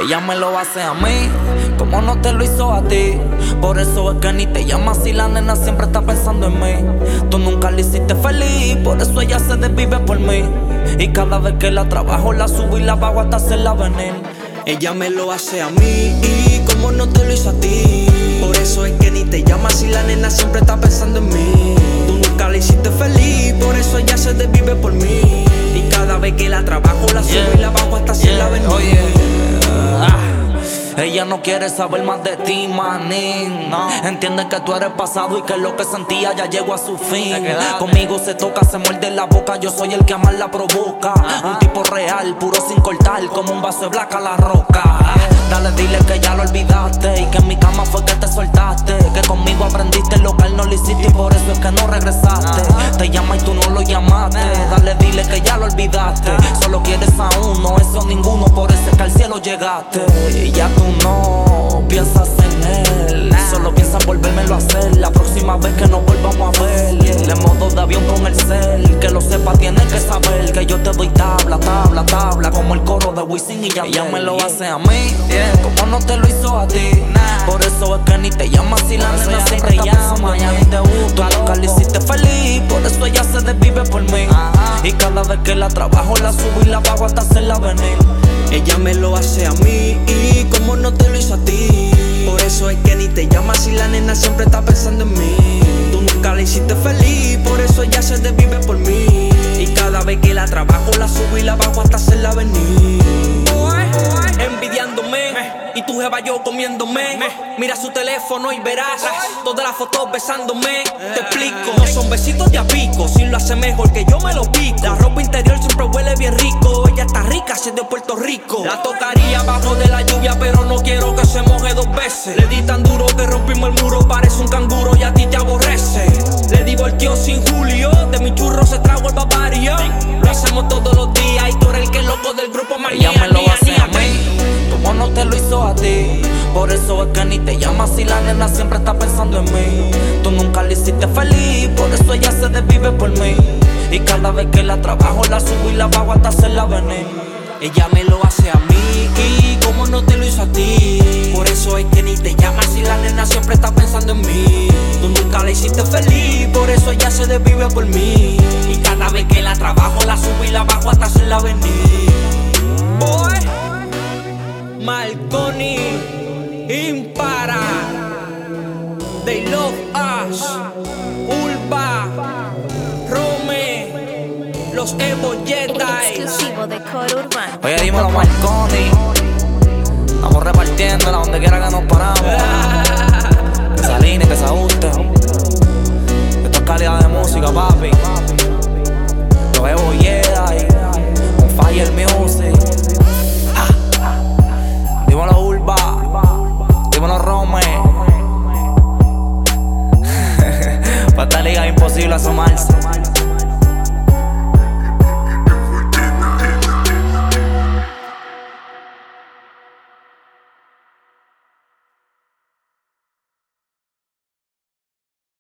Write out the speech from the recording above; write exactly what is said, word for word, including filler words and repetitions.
Ella me lo hace a mí, como no te lo hizo a ti. Por eso es que ni te llama si la nena siempre está pensando en mí. Tú nunca la hiciste feliz, por eso ella se desvive por mí. Y cada vez que la trabajo la subo y la bajo hasta hacerla venir. Ella me lo hace a mí, y como no te lo hizo a ti. Por eso es que ni te llama si la nena siempre está pensando en mí. Tú nunca la hiciste feliz, por eso ella se desvive por mí. Y cada vez que la trabajo la subo yeah. y la bajo hasta hacerla venir. Oye, ah. Ella no quiere saber más de ti, manín, no. Entiende que tú eres pasado y que lo que sentía ya llegó a su fin. Conmigo se toca, se muerde la boca, yo soy el que más la provoca. Ajá. Un tipo real, puro sin cortar, como un vaso de black a la roca. Dale, dile que ya lo olvidaste y que en mi cama fue que te soltaste. Que conmigo aprendiste lo que él no lo hiciste y por eso es que no regresaste. Ajá. Te llama y tú no lo llamaste. Dale, dile que ya lo olvidaste. Solo quieres a uno, eso ninguno, por eso es que al cielo llegaste. Y ya tú no piensas en él, solo piensas volvérmelo a hacer. La próxima vez que nos volvamos a ver, de modo de avión con el cel. Que lo sepa, tienes que saber que yo te doy tabla, tabla, tabla, como el coro de Wisin y Yandel. Ella me lo hace a mí, yeah. como no te lo hizo a ti. Nah. Por eso es que ni te llama si la nena siempre te llama, ya ni te gusta. Tú nunca la hiciste feliz, por eso ella se desvive por mí. Ajá. Y cada vez que la trabajo la subo y la bajo hasta hacerla venir. Ella me lo hace a mí, y como no te lo hizo a ti. Por eso es que ni te llama si la nena siempre está pensando en mí. Tú nunca la hiciste feliz, por eso ella se desvive por mí. Y cada vez que la trabajo la subo y la bajo hasta hacerla venir. Envidiándome, y tu jeva yo comiéndome. Mira su teléfono y verás todas las fotos besándome. Te explico, no son besitos de a pico. Si lo hace mejor que yo me lo pico. La ropa interior siempre huele bien rico. Ella está rica, si es de Puerto Rico. La tocaría bajo de la lluvia, pero no quiero que se moje dos veces. Le di tan duro que rompimos el muro, parece un canguro y a ti te aborrece. Le di volteo sin Julio, de mi churro se trago el Bavario. Lo hacemos todos los días y tú eres el que es loco del grupo María. Ella me lo hace a mí, como no te lo hizo a ti. Por eso es que ni te llama si la nena siempre está pensando en mí. Tú nunca la hiciste feliz, por eso ella se desvive por mí. Y cada vez que la trabajo la subo y la bajo hasta hacerla venir. Ella me lo hace a mí, y como no te lo hizo a ti. Por eso es que ni te llama si la nena siempre está pensando en mí. Tú nunca la hiciste feliz, por eso ella se desvive por mí. Y cada vez que la trabajo la subo y la bajo hasta hacerla venir. Boy, Marconi, Impara, They Love Us, Ulva, Rome, los Evo Jedi. Exclusivo de Coro Urbano. Oye, dímelo, Marconi. Estamos repartiendo donde quiera que nos paramos.